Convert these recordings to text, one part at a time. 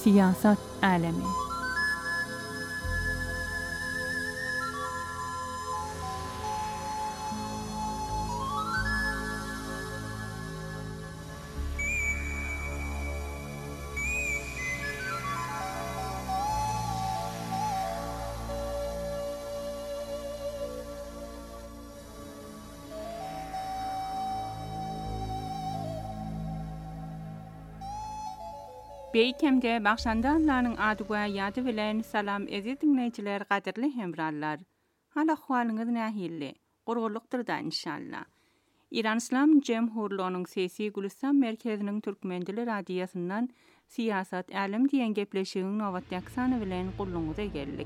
Siyasat alemi. Beýkemde bagşandalarnyň ady we ýady bilen salam ezi dinleýijiler, gaderli hemrallar. Hal ahwalyňyz nähilli? Gurgurlukdyr da inşallah. İran İslam Jemhurluğunyň sesi Gülistan merkeziniň Türkmen dili radiýasyndan siyasat alem diýen gepleşigiň nowat ýaksany bilen gulluňyza geldik.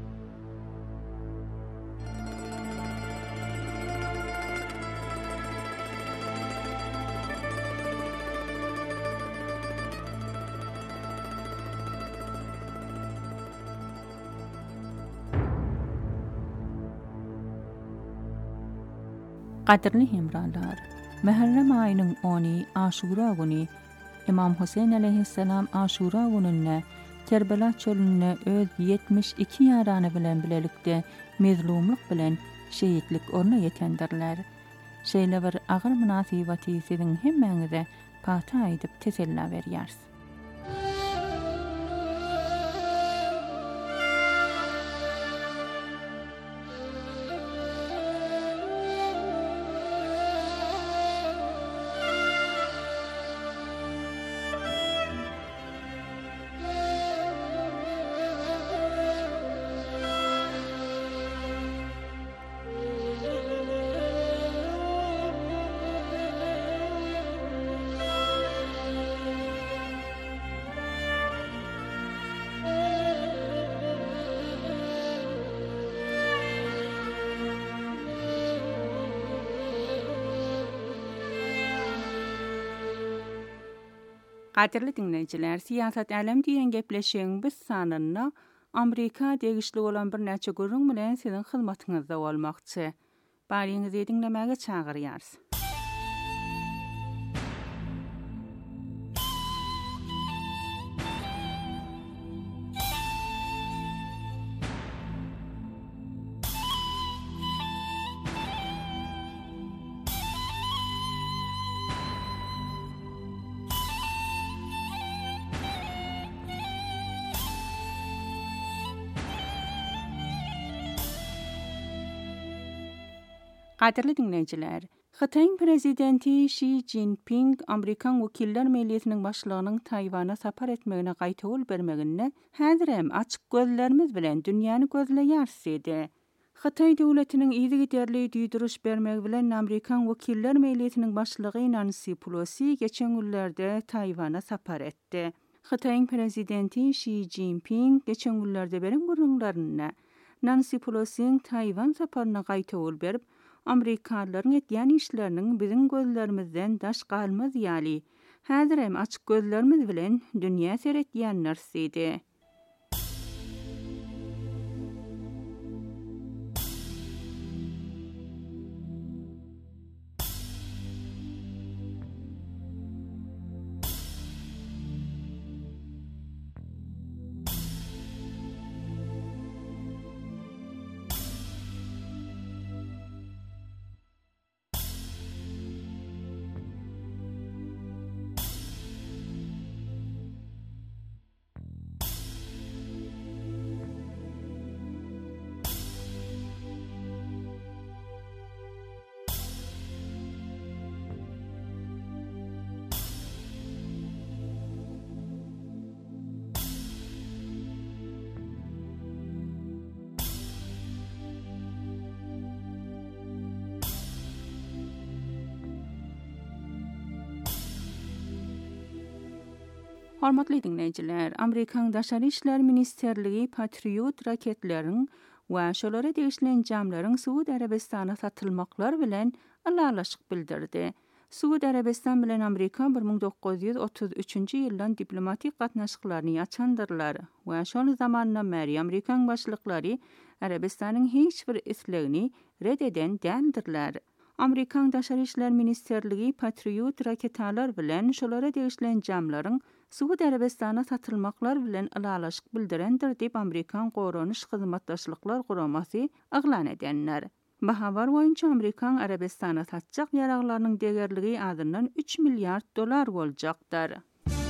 Qadirli hemrallar, Muharrem aýynyň 10-y Aşura güni İmam Husayn aleyhisselam Aşura gününe Kerbela çölüne öz 72 ýarany bilen bilelikde mezlumlyk bilen şeýitlik orna ýetendirler. Şeýle bir agyr munasabaty siziň hemmeňize pata aýdyp tesella berýärs. Qadirli dinleyijiler, siyasat alem diýen gepleşigiň biz sanyna Amerika degişli bolan bir näçe gurrun bilen siziň hyzmatyňyzda bolmakçy. Baryňyzy dinlemäge çagyrýars. Qadirli dinleyijiler, Xitayň prezidenti Xi Jinping Amerikan Wekiller Mejlisiniň başlygynyň Taýwana sapar etmegine gaýtawul bermegine häzir hem açyk gözlerimiz bilen dünýäni gözleýäris edi. Xitay döwletiniň izi giderli düýdürüş bermegi bilen Amerikan Wekiller Mejlisiniň başlygy Nancy Pelosi geçen günlerde Taýwana sapar etdi. Xitayň prezidenti Xi Jinping geçen günlerde beren gurrunlaryna Nancy Pelosiň Taýwan saparyna gaýtawul berip Amerikanlaryň etýän işleriniň biziň gözlerimizden daş galmaz ýaly. Häzir hem açyk gözlerimiz bilen dünýä seretýän narsy. Hormatly dinleyijiler, Amerikan Daşary işler ministerligi Patriot raketleriň we şolara degişlen jamlaryň Suudi Arabistana satylmaklar bilen alalaşyk bildirdi. Suudi Arabistan bilen Amerika 1933-nji ýyldan diplomatik gatnaşyklaryny açandyrlar we şol zamandan beri Amerikan başlyklary Arabistanyň hiç bir islegini red eden däldirler. Amerikan Daşary işler ministerligi Patriot raketalar bilen şolara degişlen jamlaryň Suudi Arabistana satylmaklar bilen alalaşyk bildirendir diýip Amerikan Goranyş hyzmatdaşlyklar guramasy aglan edenler. Bahabar boýunça Amerikan Arabistana satjak ýaraglarynyň degerligi adyndan $3 milyard boljakdyr.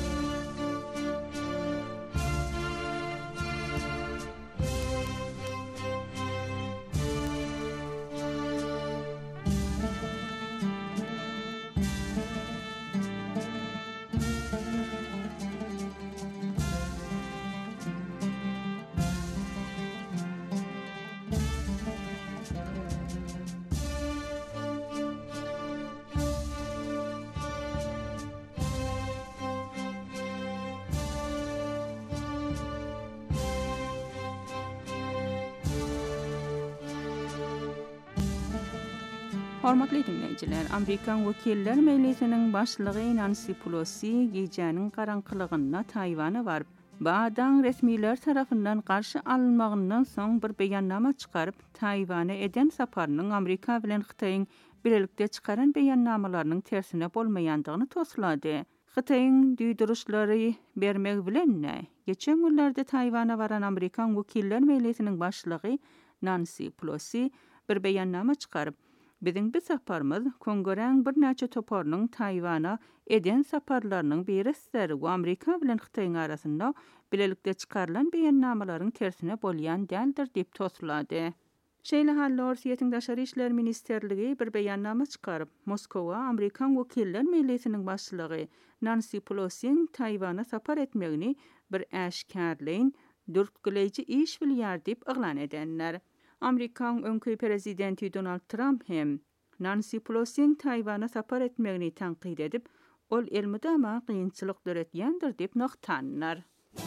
Hormatly dinleyijiler, Amerikan Wekiller Mejlisiniň başlygy Nancy Pelosi gejäniň garaňkylygyna Taýwana baryp, badan resmiler tarapyndan garşy alınmagyndan soň bir beýannama çykaryp, Taýwana eden saparynyň Amerika bilen Hytaýyň birlikde çykaran beýannamalarynyň tersine bolmaýandygyny toslady. Hytaýyň düýdürüşleri bermek bilen geçen günlerde Taýwana baran Amerikan Wekiller Mejlisiniň başlygy Nancy Pelosi bir beýannama çykaryp, "Biziň bu saparymyz Kongressiň bir näçe toparnyň Taýwana eden saparlarynyň birisidir we Amerika bilen Hytaýyň arasynda birlikde çykarylan beýannamalaryň tersine bolýan däldir" diýip toslady. Şeýle halda Russiýanyň Daşary işler ministerligi bir beýannama çykaryp, Moskowa Amerikan Wekiller Mejlisiniň başlygy Nancy Pelosiň Taýwana sapar etmegini bir äşkärleýin dürtgüleýiji iş bilýär diýip aglan edenler. Amerikan öňkü prezidenti Donald Trump hem Nancy Pelosiň Taýwana sapar etmegini tanqid edip, ol elmidama kynçylyk döretýändir diýip noktanlar.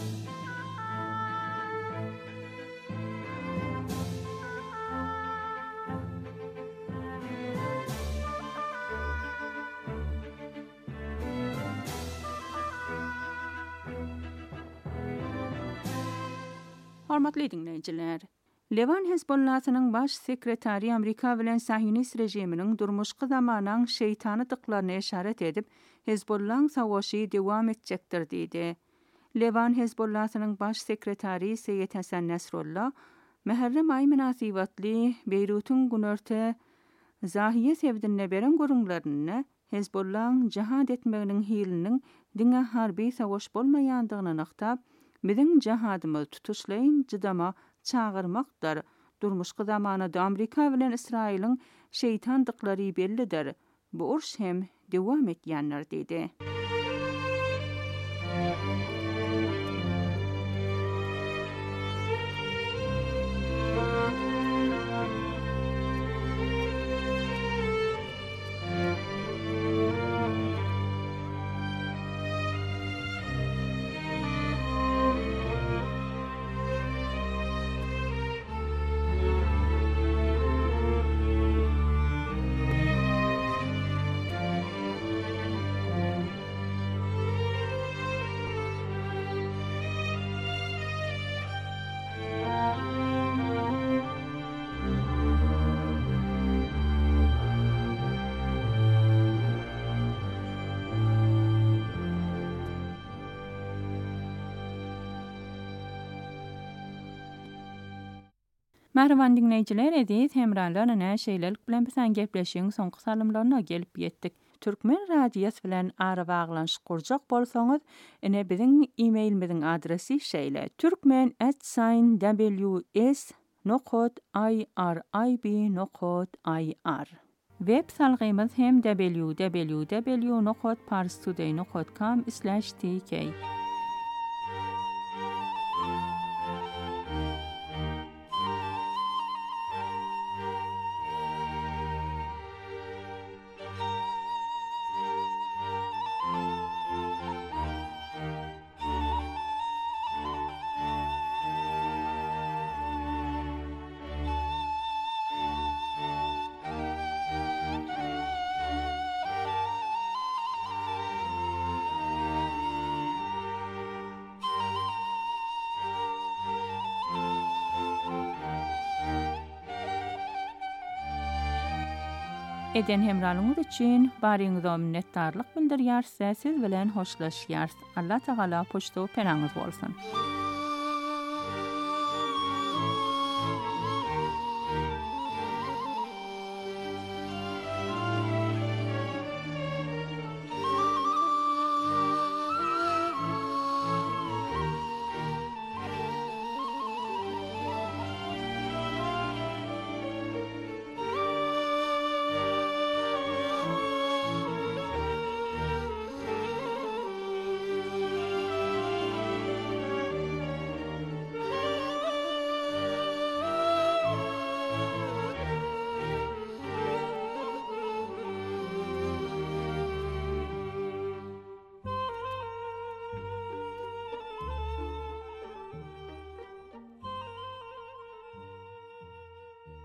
Hormatly dinleyijiler, Levan Hezbollahynyň baş sekretari Amerika bilen Sahyonist rejiminiň durmuşky zamanyň şeytany dıklaryna eşaret edip, Hezbollahyň savaşy dewam etjekdir diýdi. Levan Hezbollahynyň baş sekretari Seyyed Hasan Nasrullah, Muharrem aý münasibetli Beýrutyň günörte Zahiye sevdinne beren görüňlerini Hezbollahyň jihad etmeginiň hiliniň diňe harby savaş bolmaýandygyny nokta, "Biziň jihadymyz tutuşlaýyn jydama çağırmakdyr. Durmuşky zamanyda Amerika bilen Israýlyň şeytandyklary bellidir. Bu uruş hem dewam etýänler" diýdi. Merhaban dinleyijiler, edit hemralarına näşeýlelik bilen bilen gepleşiň soňky salymlaryna gelip ýetdik. Türkmen radiýasy bilen ara baglanyş kurjak bolsaňyz, ine biziň e-mailimiziň adresi şeýle: turkmen@ws.irib.ir. Web salgymyz hem www.parstoday.com/tk. Eden hemralığınız için barınıza minnetdarlyk bildirýär. Siz bilen hoşlaşýar. Allah Taala poşto penanız bolsun.